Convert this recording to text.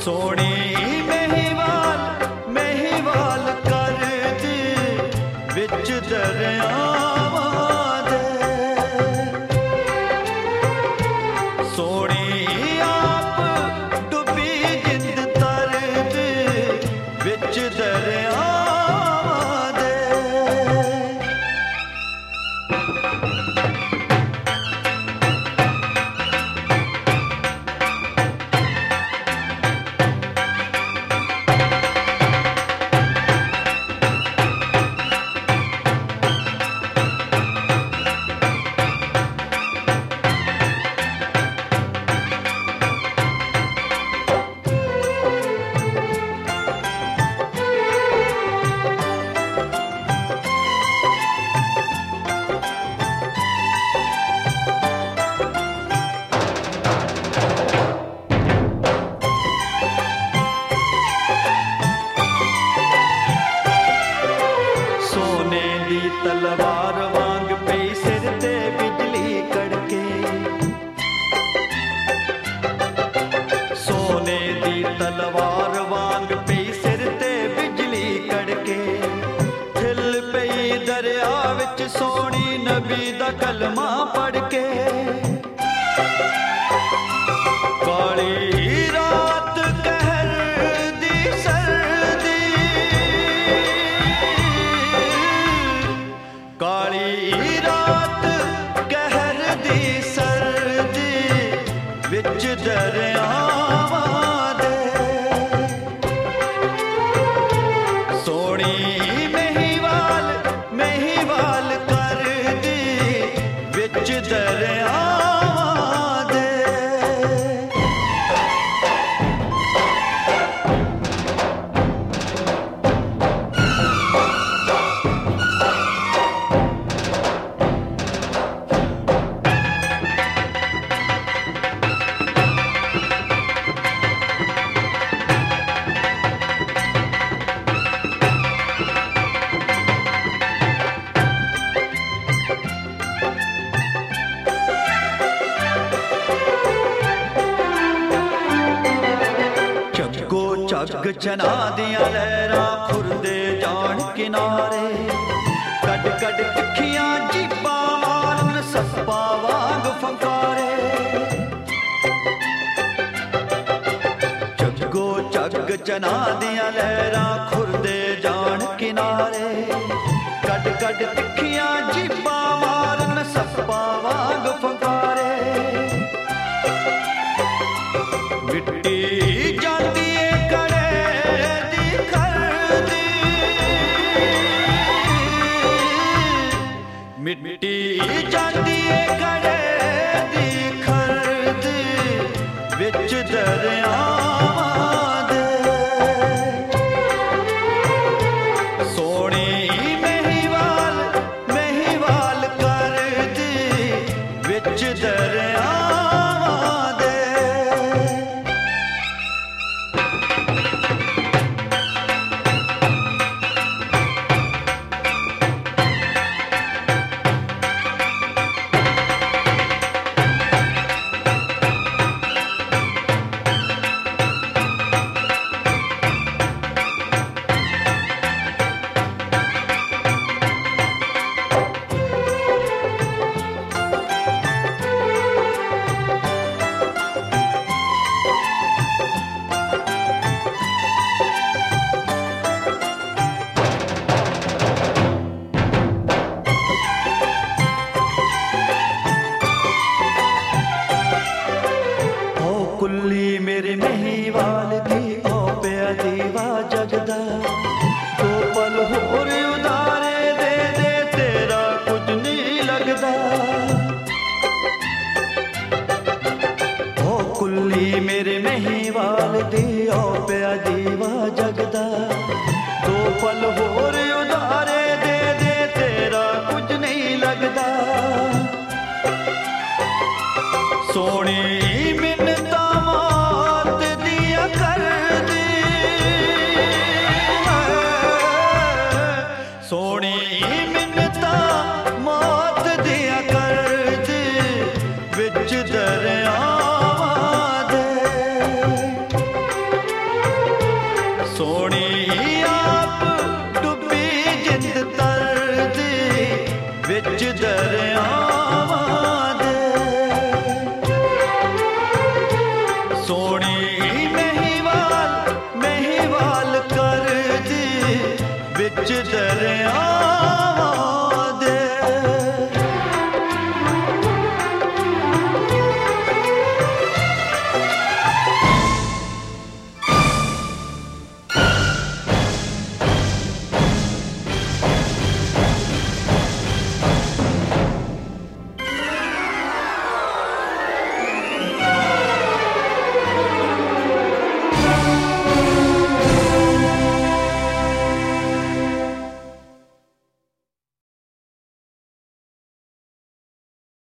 सोनी महिवाल महिवाल कर दी विच दरियावां दे सोनी आप डुबी जिंद तर दी विच दरियावां दे तलवार वांग पई सिर ते बिजली कड़के सोने दी तलवार वांग पई सिर ते बिजली कड़के थिल पई दरिया विच सोनी नबी दा कलमा पढ़ के काली रात कहर दी सर्दी काली रात कहर दी सर्दी विच दरियावां दे सोनी महिवाल महिवाल कर दी विच दरियावां दे जग चना दियां लहरां खुरदे जान किनारे कड कड तिखियां जीबां मारन सप्पा वांग फंकारे जगो जग चना दियां लहरां खुरदे जान किनारे कड कड तिखियां जीबां मारन सप्पा वांग फंकारे मिट्टी जाती मिट्टी जाती कड़े दी खरद विच दरियावां दे सोनी महिवाल महिवाल कर दी विच दरियावां दे कुल्ली मेरे महिवाल दी ओ पिया दीवा जगदा दो पल होर उधारे दे दे तेरा कुछ नहीं लगदा ओ कुल्ली मेरे महिवाल दी ओ पिया दीवा जगदा दो पल होर उधारे दे दे तेरा कुछ नहीं लगदा सोनी मिन्नता मौत दिया कर दी सोनी मिन्नता मौत दिया कर दी विच दरियावां दे सोनी